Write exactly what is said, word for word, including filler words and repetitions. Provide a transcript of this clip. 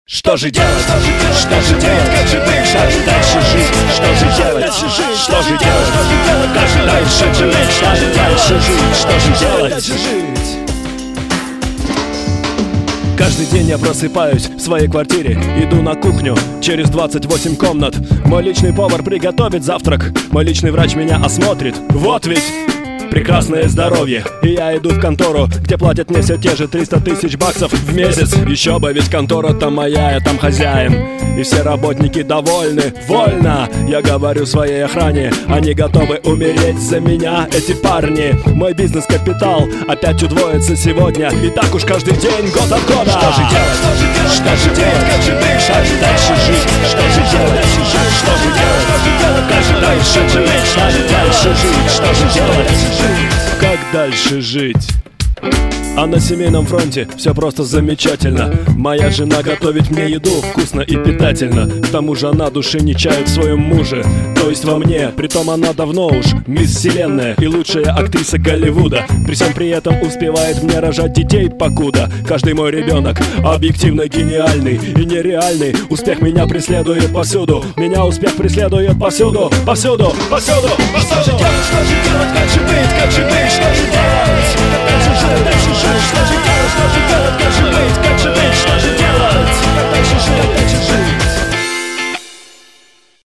Что же делать? Что же делать? Как же дышать? Дальше жить? Что же делать? Что же делать? Как же дальше жить? Что же дальше жить? Что же делать? Каждый день я просыпаюсь в своей квартире, иду на кухню через двадцать восемь комнат. Мой личный повар приготовит завтрак, мой личный врач меня осмотрит. Вот ведь прекрасное здоровье. И я иду в контору, где платят мне все те же триста тысяч баксов в месяц. Еще бы, ведь контора-то моя, я там хозяин. И все работники довольны, вольно. Я говорю своей охране, они готовы умереть за меня, эти парни. Мой бизнес-капитал опять удвоится сегодня. И так уж каждый день, год от года. Что же делать? Что же делать? Как же дышать? Дальше жить? Что же делать? Что же делать? Как же дальше жить? Что же дальше жить? Что же делать? Как дальше жить? А на семейном фронте все просто замечательно. Моя жена готовит мне еду вкусно и питательно. К тому же она души не чает в своем муже, то есть во мне. Притом она давно уж мисс Вселенная и лучшая актриса Голливуда. При всем при этом успевает мне рожать детей покуда. Каждый мой ребенок объективно гениальный и нереальный. Успех меня преследует повсюду. Меня успех преследует повсюду. Повсюду, повсюду, повсюду. Что же делать, что же делать, как же быть, как же быть, что же делать?